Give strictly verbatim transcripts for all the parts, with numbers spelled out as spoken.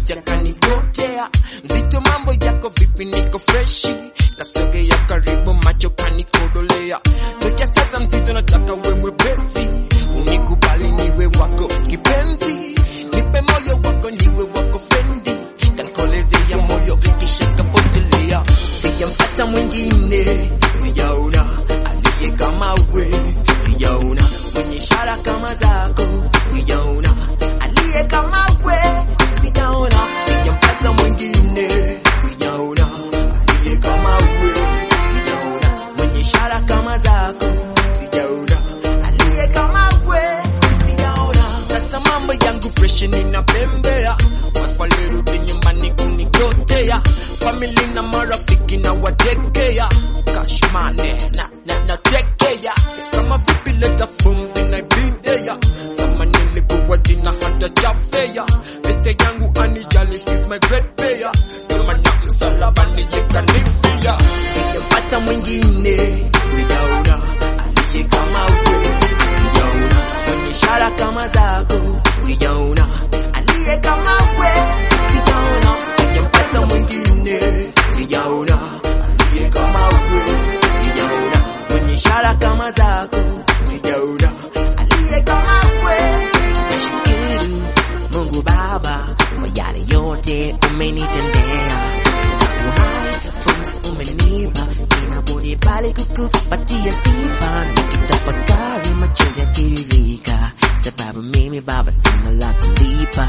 besti akanigotea. Mzito mambo yako vipi, niko freshi, nasogea karibu macho kanikodolea. Tokia sasa mzito nataka we mwepesi, unikubali niwe wako kipenzi, nipe moyo wako niwe wako fendi, kankolezea moyo kisha kapotelea. Sijampata mwingine, sijaona aliye kama we, sijaona mwenye ishara kama zako, sijaona aliye kama we, sijaona. Sijampata mwingine, sijaona aliye kama we, sijaona mwenye ishara kama zako, sijaona aliye kama we, sijaona. Sasa mambo yangu fresh ninapembea, wafalirudi nyumbani kunikotea, family na marafiki na watekea, cash money na na na tekea. Kama vipi leta boom then I be there, kama nilikuwa jina hata chafea. Beste yangu anijali, he's my great player, kama na msalaba nijekanifia. Sijampata mwingine, sijaona aliye kama we, sijaona mwenye ishara kama zako, sijaona aliye kama we, sijaona. Sijampata mwingine, sijaona aliye kama we, sijaona mwenye ishara kama zako, sijaona aliye kama we. Nashukuru Mungu Baba kwa yale yote umenitendea, uhai pumzi umenipa, sina budi bali kukupatia sifa. Nikitafakari machozi yatiririka, sababu mimi Baba sina la kulipa,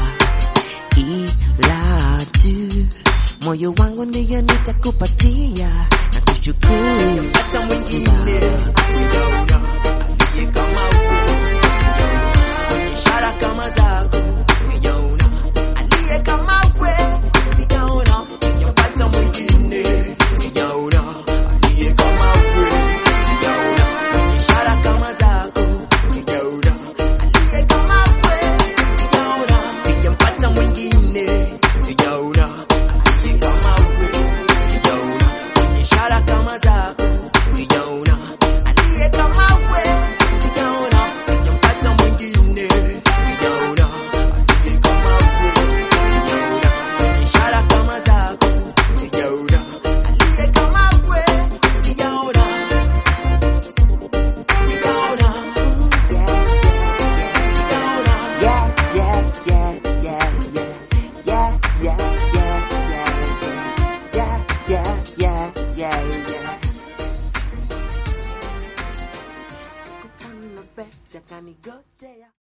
ila tu moyo wangu ndiyo nitakupatia na kushukuru. Hata mwingine, sijaona aliye kama we, mwenye ishara kama zako, sijaona aliye kama we, sijaona. Sijampata mwingine, sijaona aliye kama we, sijaona mwenye ishara kama zako, sijaona aliye kama we, sijaona. Sijampata mwingine, sijaona aliye kama we, sijaona mwenye ishara kama zako, sijaona aliye kama we, sijaona. Sijampata mwingine, sijaona aliye kama we, sijaona mwenye ishara kama zako, sijaona aliye kama we, sijaona, sijaona, sijaona. Yeah, yeah, yeah, yeah, yeah, yeah, yeah, yeah, yeah, yeah, yeah, yeah. Kutana na besti akanigotea.